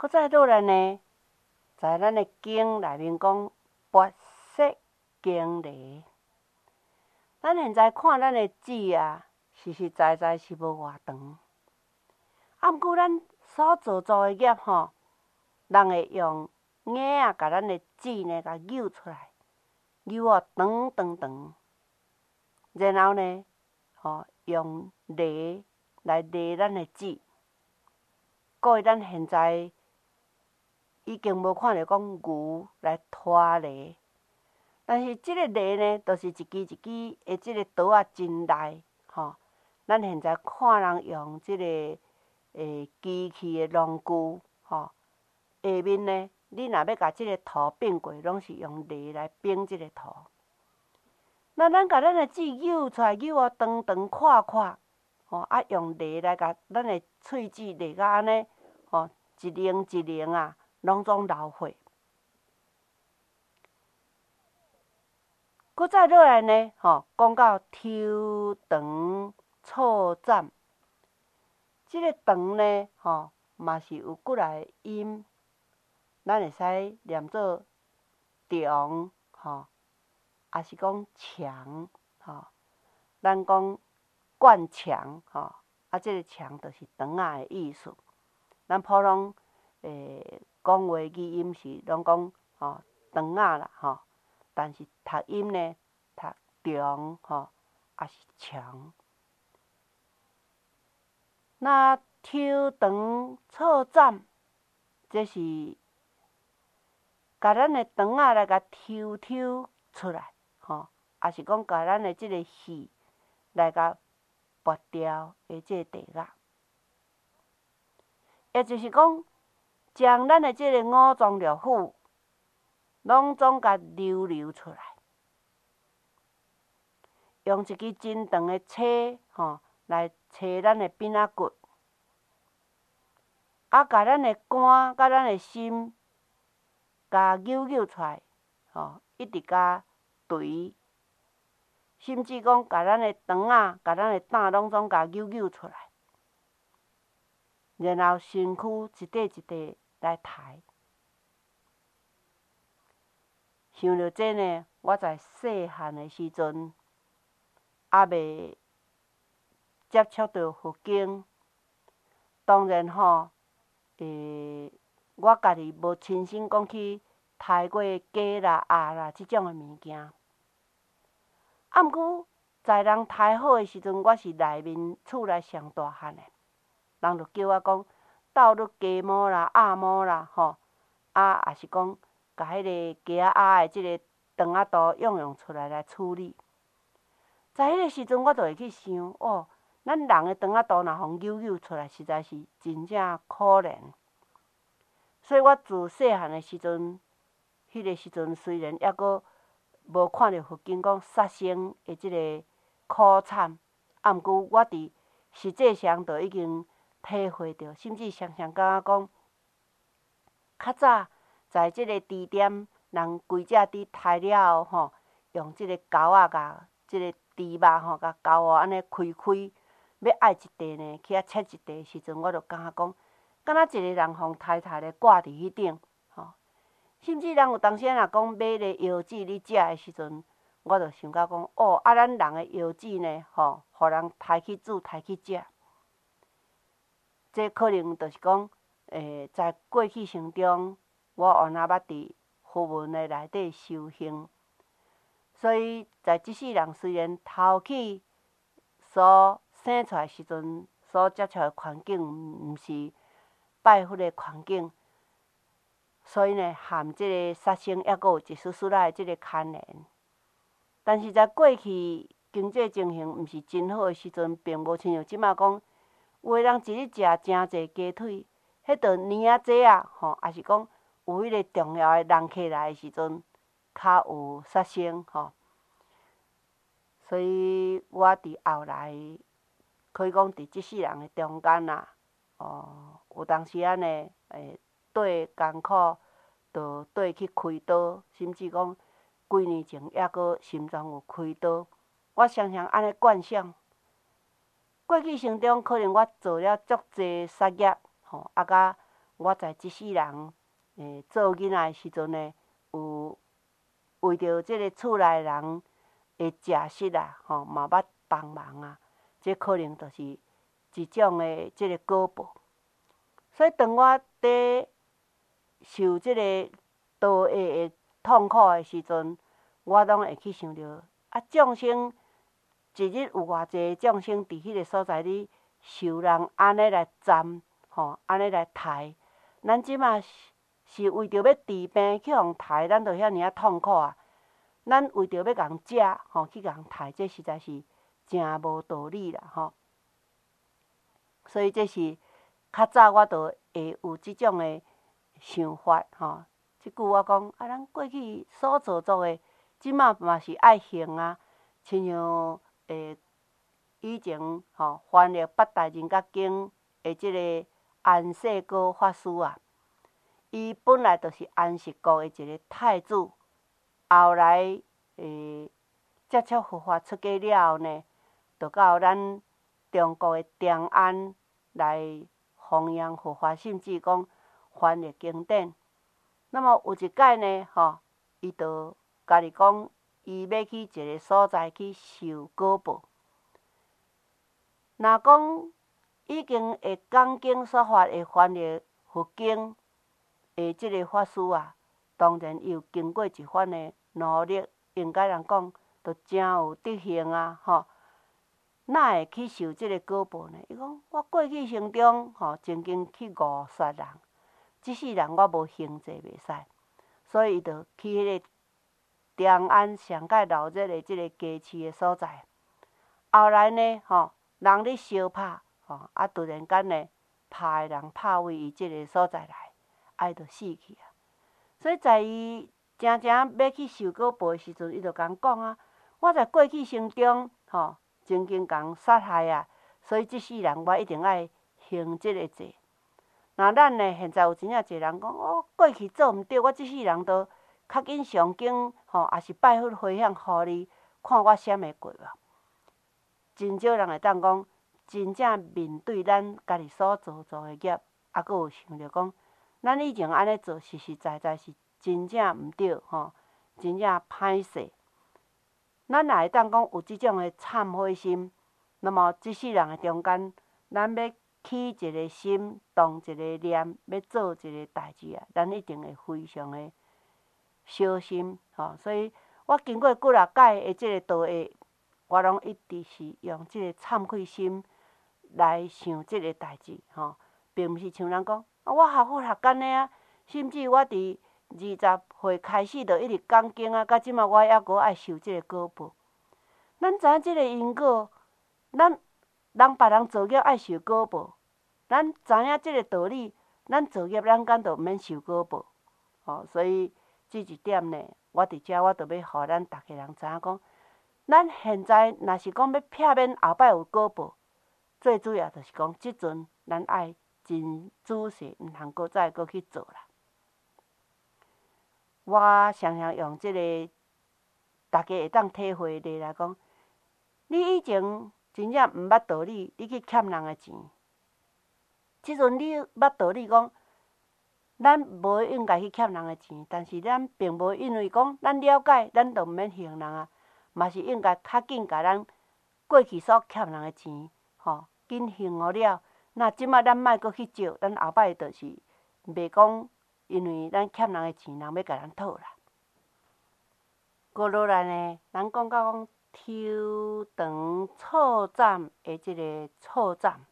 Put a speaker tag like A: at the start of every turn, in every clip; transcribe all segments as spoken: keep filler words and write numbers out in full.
A: 搁再落来呢，在咱的经内面讲跋涉经历。咱现在看咱的指啊，实实在在是无偌长。啊，毋过咱所做做的业吼，人会用眼啊，甲咱的指呢，甲扭出来，扭啊长长长。然后呢，吼用犁来犁咱的指。故以咱现在已经无看到讲牛来拖犁，但是即个犁呢，就是一支一支的即个刀啊，真利吼。咱现在看人用即个诶机器的农具吼，下面呢，你若要甲即个土并过，拢是用犁来并即个土。那咱甲咱的指扭出来，扭啊长长宽宽，吼啊用犁来甲咱的喙指犁甲安尼，吼一棱一棱啊，拢总流血。搁再落来呢，吼讲到抽肠错斩，即个肠呢，吼嘛是有几来音，咱会使念做肠，吼，也是讲肠，吼，咱讲灌肠，吼，啊，即个肠就是肠仔的意思。咱普通诶讲话语音是拢讲吼肠仔啦，吼，但是读音呢，读肠，吼，也是肠。那抽肠错斩，这是甲咱的肠仔来甲抽抽出来，吼，也是讲甲咱的即个气来甲拔掉的即个地仔，也就是讲，将咱的即个五脏六腑，拢总甲溜溜出来，用一支真长的车，吼，来切咱的鼻仔骨，啊，甲咱的肝甲咱的心，甲扭扭出来，吼，一直甲捶，甚至讲甲咱的肠仔、甲咱的胆拢总甲扭扭出来，然后身躯一块一块来抬。想到这呢，我在细汉的时阵，还未接触到佛经，当然吼，诶，我家己无亲身讲去抬过鸡啦、鸭啦即种的物件。啊，毋过在人抬好的时阵，我是内面厝内上大汉的，人就叫我讲倒入鸡毛啦、鸭毛啦，吼，啊，也是讲甲迄个鸡仔鸭的即个肠仔肚用用出来来处理。在迄个时阵，我就会去想，哦，咱人的肠仔肚若互扭扭出来，实在是真正可怜。所以我自细汉的时阵，迄个时阵虽然抑阁无看到佛经讲杀生的即个苦惨，啊，毋过我伫实际上就已经体会到，甚至常常感觉讲，较早在即个猪店，人规只猪杀了后，吼，用即个钩仔甲即个猪肉吼，甲钩仔安尼开开，要爱一块呢，去遐切一块的时阵，我就感觉讲，敢若一个人互太太咧挂伫迄顶，吼。甚至人有当时若讲买个腰子你食的时阵，我就想到讲，哦，啊，咱人的腰子呢，吼，互人抬去煮、抬去食，这可能就是讲，诶，在过去生中，我原来捌伫佛门的内底修行，所以在即世人虽然头起所生出来时阵所接触的环境，毋是拜佛的环境。所以呢，含即个杀生，抑阁有一丝丝仔的即个牵连。但是在过去经济情形毋是真好的时阵，并无亲像即马讲，有的人一日食诚济鸡腿，迄着年仔节啊，吼，也是讲有迄个重要的人客来的时阵，较有杀生，吼。所以我伫后来，可以讲伫即世人的中间啊，哦，有当时啊呢，诶。对艰苦，就对去开刀，甚至讲几年前抑阁心脏有开刀。我常常安尼幻想，过去生中可能我做了足济杀业，吼，啊甲我在即世人诶做囡仔诶时阵呢，有为着即个厝内人诶食食啊，吼嘛捌帮忙啊，这可能就是一种诶即个果报。所以当我伫受即个刀下诶痛苦诶时阵，我拢会去想着啊，众生一日有偌济众生伫迄个所在里受人安尼来占，吼，安尼来刣。咱即马是是为着要治病去互刣，咱就遐尔啊痛苦啊。咱为着要共食，吼，去共刣，这实在是诚无道理啦，吼。所以这是较早我就会有即种诶想法，吼。即句我讲啊，咱过去所做作诶，即马嘛是爱还啊。亲像诶以前吼翻译八大人格经诶即个安世高法师啊，伊本来就是安息国诶一个太子，后来诶接触佛法出家了后呢，就到咱中国诶长安来弘扬佛法，甚至讲翻译经典。那么有一摆呢，吼，伊就家己讲，伊要去一个所在去受果报。若讲已经会讲经说法，会翻译佛经诶，即个法师啊，当然伊有经过一番诶努力，应该人讲，都真有德行啊，吼。哪会去受即个果报呢？伊讲我过去生中，吼，曾经去误杀人，即世人我无行者袂使。所以伊就去迄个长安上界闹热的即个街市的所在。后来呢，吼，人咧相拍，吼，啊，突然间呢，拍的人拍位伊即个所在来，啊，伊就死去啊。所以在伊真正要去受果报的时阵，伊就共讲啊，我在过去生中，吼，曾经共杀害啊，所以即世人我一定爱行即个罪。那咱呢？现在有真正侪人讲，哦，过去做毋对，我即世人都较紧上经，吼，也是拜佛回向互你，看我闪会过无？真少人会当讲，真正面对咱家己所做做诶业，啊，佫有想着讲，咱以前安尼做实实在在是真正毋对，吼，真正歹势。咱也会当讲有即种诶忏悔心，那么即世人诶中间，咱要起一个心，动一个念，要做一个代志啊，咱一定会非常的小心，吼。所以我经过几啊届的即个道下，我拢一直是用即个忏悔心来想即个代志，吼，并毋是像人讲，啊，我学佛学干呢啊，甚至我伫二十岁开始就一直讲经啊，到即马我还阁爱受即个果报。咱知影即个因果，咱人别人造业爱受果报。咱知影即个道理，咱造业咱敢就毋免受果报，吼。所以即一点呢，我伫遮我就要互咱逐个人知影讲，咱现在若是讲要避免后摆有果报，最主要就是讲即阵咱爱真仔细，毋通搁再搁去做啦。我常常用即个大家会当体会例来讲，你以前真正毋捌道理，你去欠人诶钱。即阵你捌道理讲，咱无应该去欠人诶钱，但是咱并无因为讲咱了解，咱就毋免还人啊，嘛是应该较紧甲咱过去所欠人诶钱，吼，紧还互了。那即马咱莫阁去借，咱后摆就是袂讲因为咱欠人诶钱，人要甲咱讨啦。过落来呢，咱讲到讲抽肠错斩诶，即个错斩。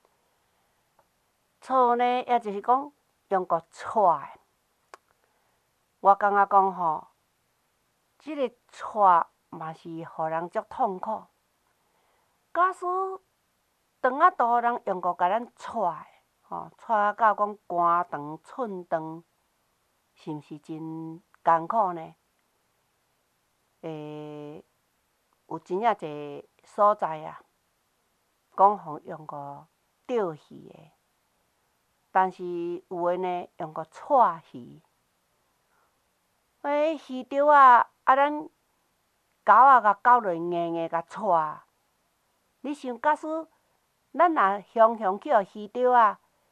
A: 错呢，也就是讲用个错诶。我感觉讲吼，即个错嘛是互人足痛苦。假使肠仔肚人用个甲咱错诶，吼，错啊到讲肝肠寸肠，是毋是真艰苦呢？诶，有真正侪所在啊，讲互用个吊戏诶。但是有诶呢，用个错鱼，迄鱼钓啊，啊咱钩啊，甲钩落硬硬甲错。你想，假使咱若雄雄去互鱼钓啊，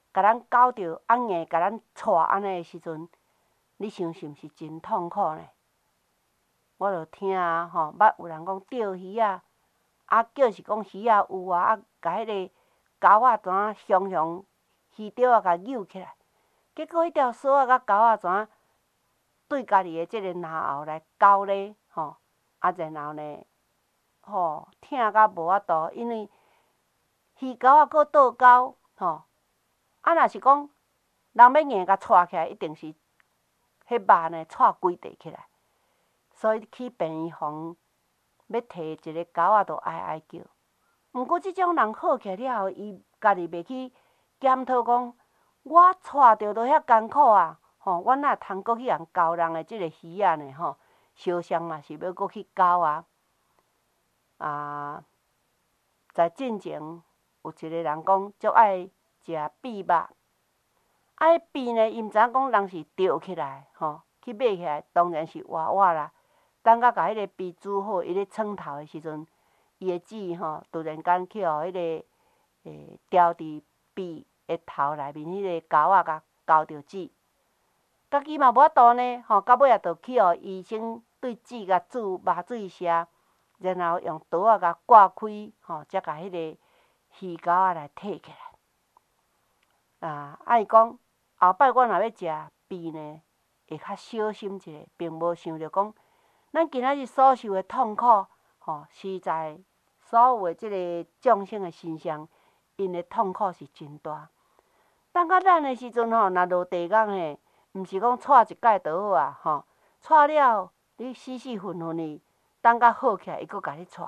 A: 甲咱咬着，啊硬甲咱带安尼诶时阵，你想是毋是真痛苦呢？我著听啊，吼，捌有人讲钓鱼仔，啊叫是讲鱼仔有啊，啊，甲迄个钩仔怎雄雄鱼钓啊，甲扭起来，结果迄条绳仔甲钩仔怎对家己诶即个篮后来勾咧，吼，啊然后呢，吼，疼甲无法度，因为鱼钩仔搁倒钩，吼，啊若是讲人要硬甲带起来，一定是迄肉呢带规块起来，所以去病院房要摕一个钩仔，就哀哀叫。毋过即种人好起来了后，伊家己袂去检讨讲，我带着都遐艰苦啊，吼，我哪通搁去人交人诶即个鱼仔呢？吼，烧伤嘛是要搁去交啊。啊，在进前有一个人讲，足爱食荜肉，啊，迄荜呢，伊毋知影讲人是钓起来，吼，去买起来，当然是活活啦。等甲甲迄个荜煮好，伊咧创头诶时阵，伊诶姊吼，突然间去互迄个诶叼伫荜诶头内面迄个钩仔甲勾着姊，家己嘛无法度呢，吼，到尾也着去互医生对姊甲注麻醉射，然后用刀仔甲割开，吼，才甲迄个鱼钩仔来摕起来。啊，啊伊讲后摆我若要食荜呢，会较小心一下，并无想着讲，咱今仔日所受诶痛苦，吼，实在所有诶即个众生诶身上，因诶痛苦是真大。等到咱诶时阵吼，若落地讲嘿，毋是讲带一摆就好啊，吼，带了你死死混混哩，等到好起来，伊搁甲你带。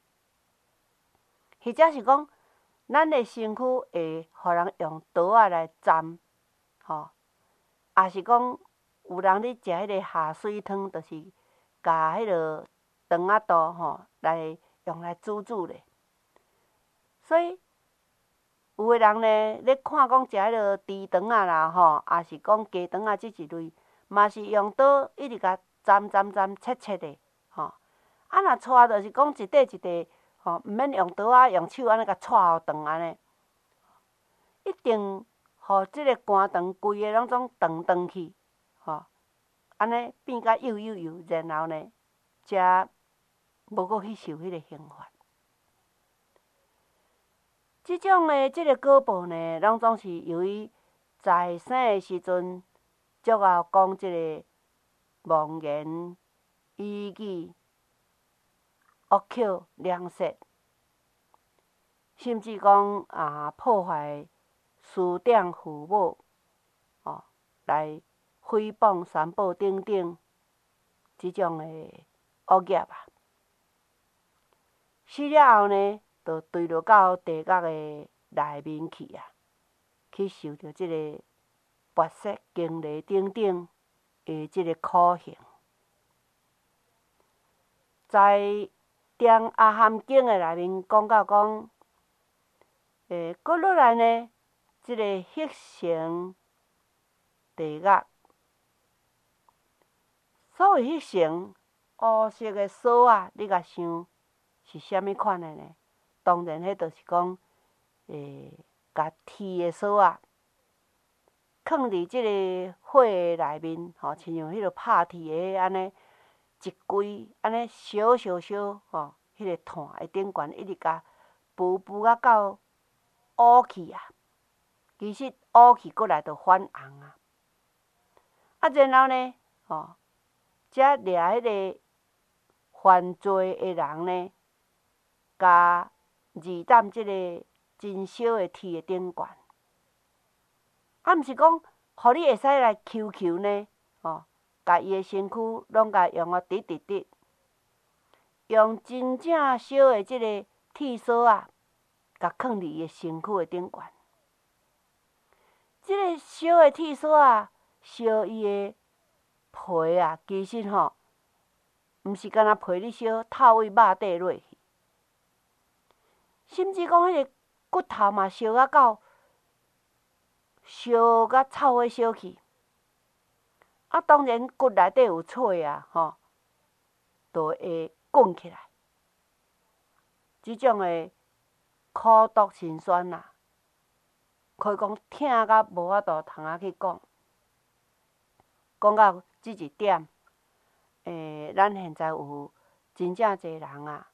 A: 或者是讲，咱诶身躯会互人用刀仔来斩，吼，也是讲有人咧食迄个下水汤，就是甲迄落肠仔肚吼来用来煮煮咧。所以有诶人呢，咧看讲食迄落猪肠仔啦，吼，也是讲鸡肠仔即一类，嘛是用刀一直甲斩斩斩切切咧，吼。啊，若带就是讲一块一块，吼，毋免用刀仔，用手安尼甲带互断安尼，一定互即个肝肠规个拢总断断去，吼，安尼变甲幼幼幼，然后呢，才无搁去受迄个刑罚。即种诶，即个果报呢，拢总是由于在生诶时阵，足后讲即个妄言、语语、恶口、两舌，甚至讲啊破坏师长父母，哦，来诽谤、传播等等，即种诶恶业啊。死了后呢，就坠落到地狱诶内面去啊，去受着即个跋涉、经历等等诶即个苦刑。在《张阿含经》诶内面讲到讲，诶，搁落来呢，即个血腥地狱，所谓血腥，乌色诶锁仔，你甲想是虾米款诶呢？当然，迄就是讲，诶，甲铁诶锁仔放伫即个火诶内面，吼，亲像迄落拍铁诶安尼，一规安尼烧烧烧，吼，迄个炭会顶悬，一直甲浮浮啊到乌去啊。其实乌去过来就反红啊。啊，然后呢，吼，才掠迄个犯罪诶人呢，甲二担即个真烧诶铁诶顶悬。啊，毋是讲，互你会使来求求呢，吼，甲伊诶身躯拢甲用啊直直直，用真正烧诶即个铁锁仔，甲放伫伊诶身躯诶顶悬。即个烧诶铁锁仔，烧伊诶皮啊，其实吼，毋是干那皮咧烧，透位肉底落去，甚至讲迄个骨头嘛烧啊到，烧甲臭火烧去。啊，当然骨内底有碎啊，吼，就会滚起来。即种诶苦毒辛酸啦， 可以讲疼甲无法度通啊去讲。讲到即一点，诶，咱现在有真正侪人啊，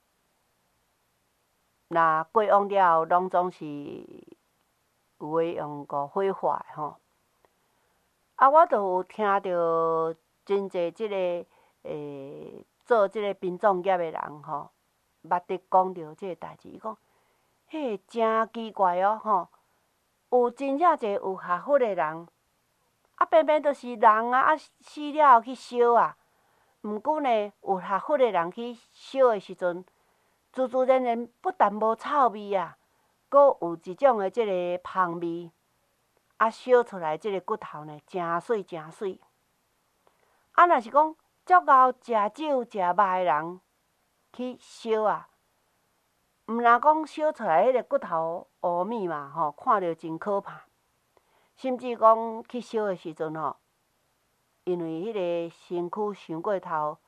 A: 若过往了后，拢总是有诶用五火化诶吼。啊，我著有听着真侪即、这个诶做即个殡葬业诶人吼，捌得讲着即个代志。伊讲，迄真奇怪哦吼，有真正侪有学佛诶人，啊偏偏著是人啊，啊死了后去烧啊。毋过呢，有学佛诶人去烧诶时阵，自自然然不但无臭味啊，阁有一种诶即个香味。啊，烧出来即个骨头呢，诚水诚水。啊，若是讲足敖食酒食肉诶人去烧啊，毋若讲烧出来迄个骨头乌咪嘛吼，看着真可怕。甚至讲去烧诶时阵吼，因为迄个身躯伤过头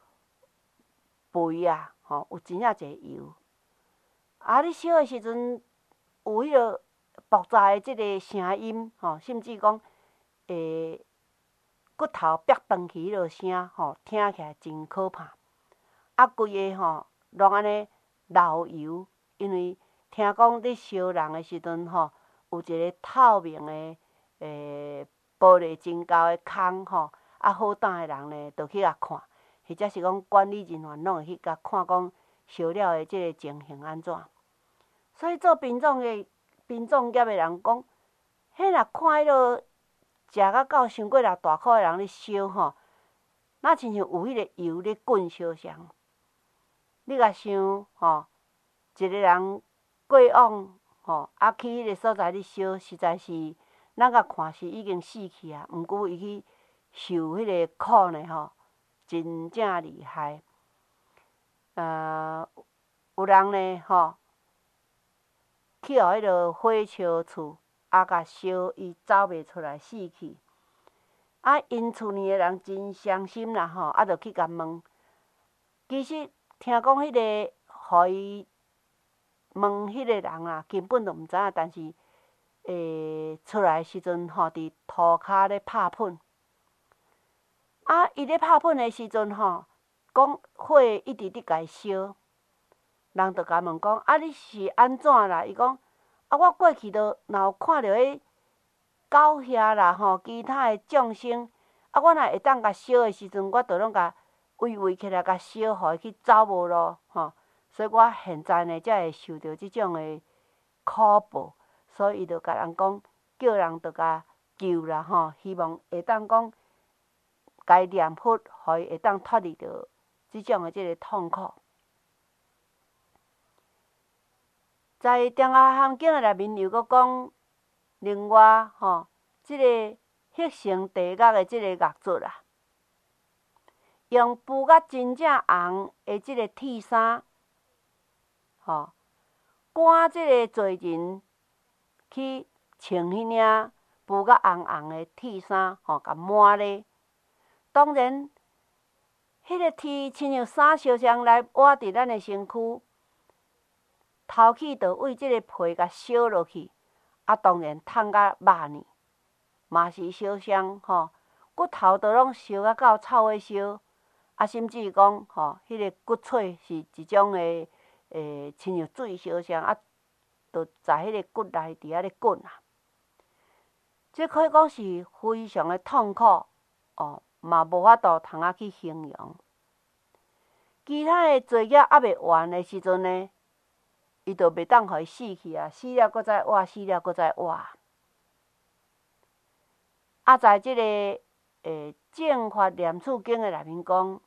A: 肥啊，吼，有真正侪油。啊，你烧诶时阵有迄个爆炸诶即个声音吼，甚至讲诶骨头掰断去迄落声吼，听起来真可怕。啊，规个吼拢安尼流油，因为听讲咧烧人诶时阵吼，有一个透明诶诶玻璃真厚诶空吼，啊好胆诶人呢，就去甲看，或者是讲管理人员拢会去甲看讲烧了诶即个情形安怎。所以做殡葬诶殡葬业诶人讲，迄若看迄落食甲到伤过头大块诶人咧烧吼，那亲像有迄个油咧滚烧双。你甲想吼，一个人过往吼，啊去迄个所在咧烧，实在是咱甲看是已经死去啊。毋过伊去受迄个苦呢吼，真正厉害。呃，有人呢吼，去互迄落火烧厝，啊甲烧，伊走袂出来死去。啊，因厝呢诶人真伤心啦吼，啊，着去甲问。其实听讲迄个，互伊问迄个人啊，根本就毋知影，但是诶出来时阵吼，伫涂骹咧拍喷。啊，伊咧拍喷诶时阵吼，讲火一直伫家烧，人着甲问讲，啊你是安怎啦？伊讲，啊我过去着若有看着迄狗遐啦吼，其他诶众生，啊我若会当甲烧诶时阵，我着拢甲围围起来甲烧，互伊去走无咯吼。所以我现在呢，才会受到即种诶苦报，所以伊着甲人讲，叫人着甲救啦吼，希望会当讲，家念佛，互伊会当脱离着即种诶即个痛苦。在《中华汉经》诶内面又阁讲，另外吼，即个迄成地乐诶即个乐卒啊，用布甲真正红诶即个铁衫，吼，赶即个罪人去穿迄领布甲红红诶铁衫，吼，甲抹咧。当然，迄个铁亲像衫烧双来抹伫咱诶身躯。头起着为即个皮甲烧落去，啊，当然烫甲肉呢，嘛是烧伤吼。骨头都拢烧甲到臭火烧，啊，甚至讲吼，迄个骨髓是一种诶诶，亲像水烧双，啊，着在迄个骨内伫遐咧滚啊。这可以讲是非常诶痛苦哦，嘛无法度通啊去形容。其他诶罪业还未完诶时阵呢，伊就袂当互伊死去啊，死了搁再活，死了搁再活。啊，在即、这个诶《正法念处经》诶内面讲，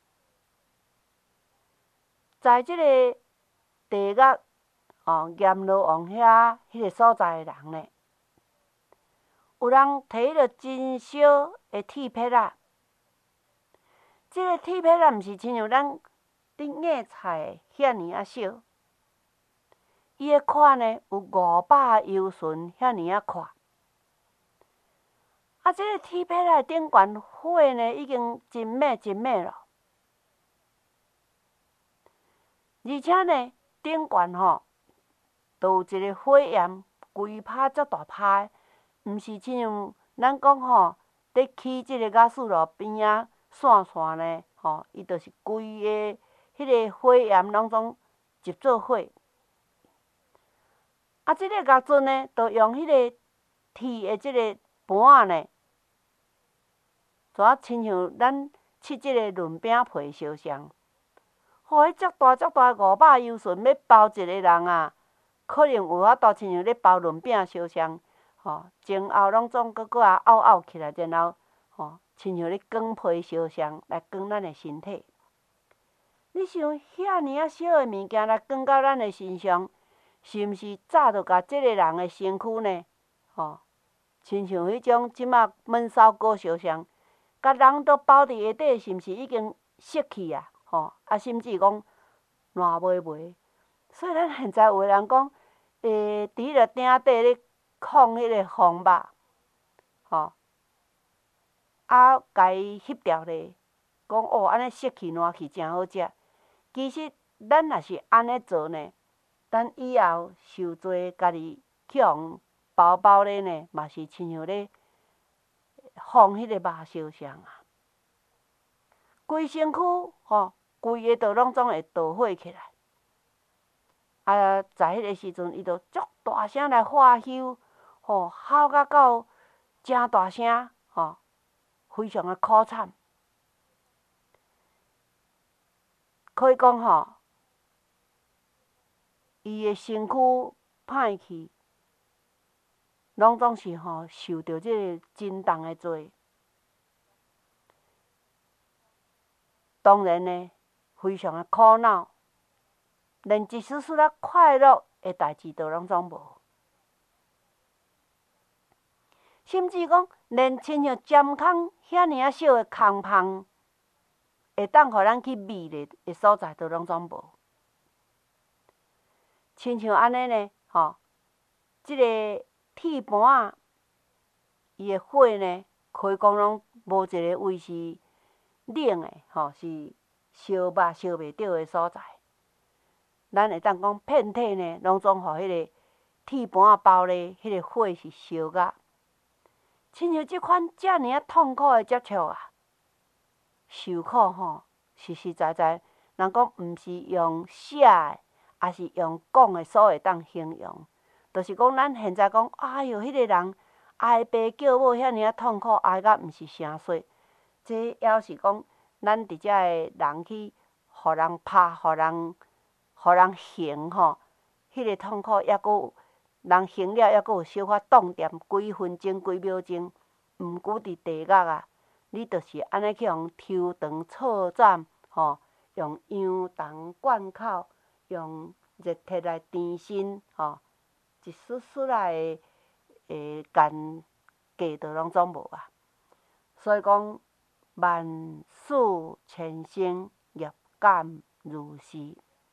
A: 在即个地狱哦阎罗王遐迄个所在诶人呢，有人摕迄个真小诶铁片仔，即、个铁片仔毋是亲像咱伫硬菜遐尔啊小。伊诶宽呢有五百由旬遐尔啊宽，啊，即个铁片仔顶悬火呢已经真猛真猛咯，而且呢顶悬吼，都有一个火焰规拍足大拍的，毋是亲像咱讲吼，伫起即个雅士路边仔线线呢，吼，伊就是规个迄个火焰拢总集做伙。啊，即个月樽呢，就用迄个铁的即个盘仔呢，怎啊亲像咱切即个润饼皮烧双，吼，迄足大足大五百油顺要包一个人啊，可能有法度亲像咧包润饼烧双，吼，前后拢总搁搁啊拗拗起来，然后吼，亲像咧卷皮烧双来卷咱的身体。你想遐尔啊小的物件来卷到咱的身上，是毋是早就甲即个人的身躯呢？吼，亲像迄种即马焖烧锅烧双，甲人都包伫下底，是毋是已经熄去啊？吼，啊，甚至讲烂袂袂。所以咱现在有的人讲，诶，伫迄个鼎底咧放迄个红肉，吼，啊，家己翕条咧，讲哦，安尼熄去烂去真好食。其实咱若是安尼做呢，咱以后受罪家己去互包包咧呢，嘛是亲像咧放迄个肉烧双啊，规身躯吼，规个都拢总会着火起来。啊，在迄个时阵，伊就足大声来喝休，吼，吼甲到真大声，吼，非常的可惨。可以讲吼，伊的身躯歹去，拢总是吼受着即个真重的罪。当然呢，非常的苦恼，连一丝丝仔快乐的代志都拢总无。甚至讲，连亲像尖空遐尔啊小的空芳，会当互咱去觅咧的所在都拢总无。亲像安尼呢，吼，即个铁盘仔，伊的火呢，可以讲拢无一个位是冷的，吼，是烧肉烧袂着的所在。咱会当讲遍体呢，拢总互迄个铁盘仔包咧，迄个火是烧甲。亲像即款遮尔啊痛苦的接触啊，受苦吼，实实在在，人讲毋是用写的，也是用讲的，所会当形容。就是讲，咱现在讲，哎哟，迄个人哀爸叫母遐尔啊痛苦，哀甲毋是声说。这还是讲，咱伫遮的人去，互人拍，互人，互人刑吼，迄个痛苦还阁有。人行了，还阁有小可冻点几分钟、几秒钟，毋过伫地狱啊，你就是安尼去互抽肠错斩，吼，用羊肠灌口，用热铁来甜身，吼，一丝丝仔的诶干价都拢总无啊。所以讲，万事千生，业感如是。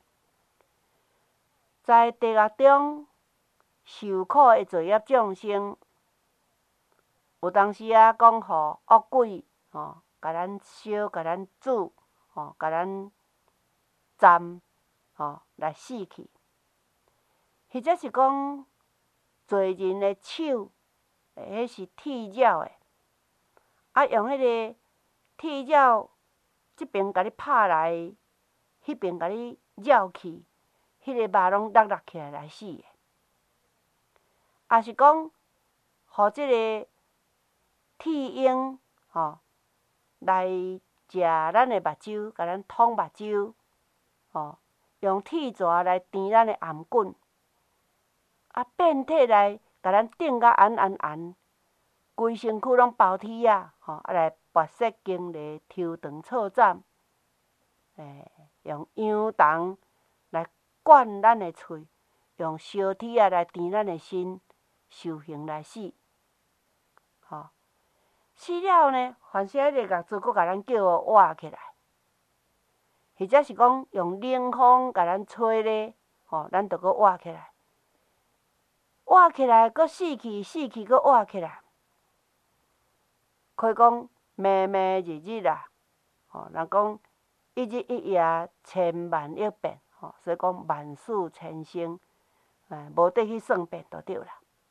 A: 在地狱中受苦的罪业众生，有当时啊讲，互恶鬼吼，甲咱烧，甲咱煮，吼，甲咱斩，吼，来死去。或者是讲，罪人的手，迄是铁爪的，啊，用迄个铁爪，即边甲你拍来，迄边甲你绕去，迄个肉拢落落起来来死的。也是讲，互即个铁鹰吼来食咱的目睭，甲咱捅目睭，吼，用铁蛇来甜咱的颔棍，啊，遍体来甲咱顶甲严严严，规身躯拢包铁啊，吼，啊来跋涉经历抽肠错斩，诶，用羊肠来灌咱的喙，用烧铁啊来甜咱的身。受刑来死，吼，死了后呢，凡是迄个业主，佫甲咱叫活起来，或者是讲用冷风甲咱吹咧，吼，咱着佫活起来，活起来佫死去，死去佫活起来，可以讲暝暝日日啊，吼，人讲一日一夜千万亿变，吼，所以讲万事千生，哎，无得去算变就对啦。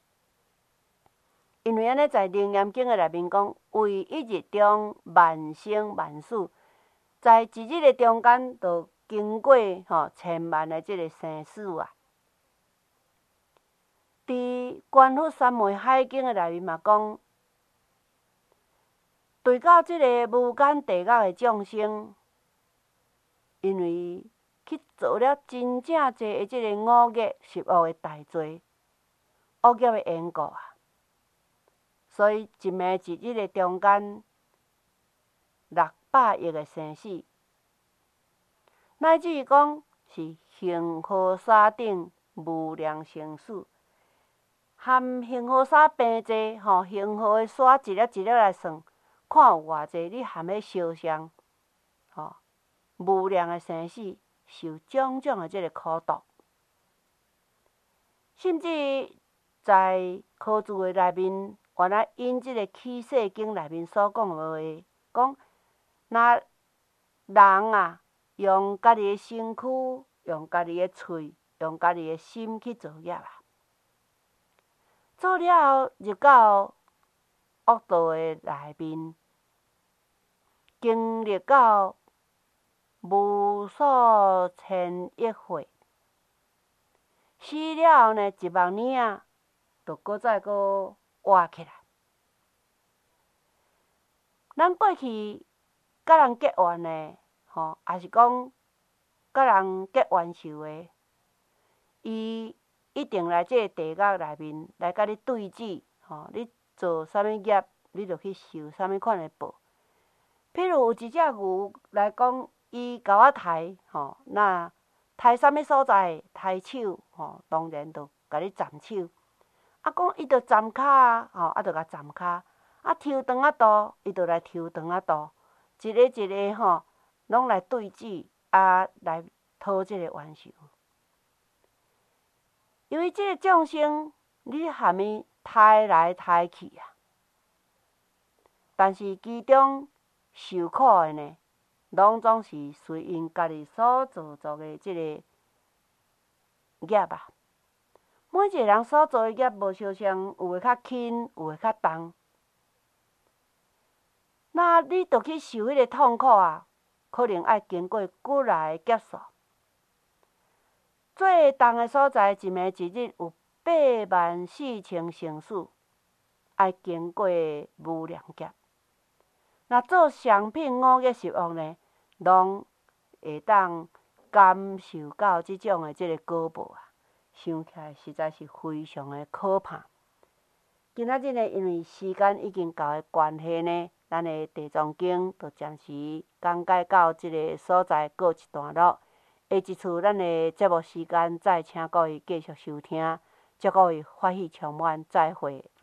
A: 因为安尼在《楞严经》的内面讲，为一日中万生万死，在一日的中间，就经过吼千万的即个生死啊。伫《观佛三昧海经》的内面嘛讲，对到即个无间地狱的众生，因为去做了真正侪的即个恶业十恶的大罪，恶业的缘故啊。所以一暝一日的中间，六百亿的生死，乃至于讲是恒河沙顶无量生死，含恒河沙平济吼，恒河的沙一粒一粒来算，看有偌济，你含咧烧上，吼，无量的生死，受种种的即个苦毒，甚至在考注的内面。原来因即个起世经内面所讲的话，讲若人啊，用家己的身躯、用家己的喙、用家己的心去做业啊，做了后入到恶道的内面，经历到无数千亿岁，死了后呢，一万年啊，就搁再搁活起来。咱过去甲人结怨的，吼，也是讲甲人结冤仇的，伊一定来即个地狱内面来甲你对峙，吼，你做啥物业，你就去受啥物款的报。譬如有一只牛来讲，伊甲我刣，吼，那刣啥物所在？刣手，吼，当然就甲你斩手。啊，讲伊着斩骹啊，吼，啊，着甲斩骹。啊，抽肠仔肚，伊就来抽肠仔肚，一个一个吼，拢来对峙，啊，来讨即个冤仇。因为即个众生，你含伊刣来刣去啊，但是其中受苦的呢，拢总是随因家己所做作的即个业啊。每一个人所做的业无相像，有诶较轻，有诶较重。那你着去受迄个痛苦啊，可能爱经过几来劫数。最重的所在，一暝一日有八万四千生死，爱经过无量劫。那做上品恶业十恶呢，拢会当感受到即种的即个果报啊，想起来实在是非常的可怕。今仔日呢，因为时间已经到的关系呢，咱的地藏经就暂时讲解到即个所在告一段落。下一次咱的节目时间，再请各位继续收听，祝各位法喜充满，再会。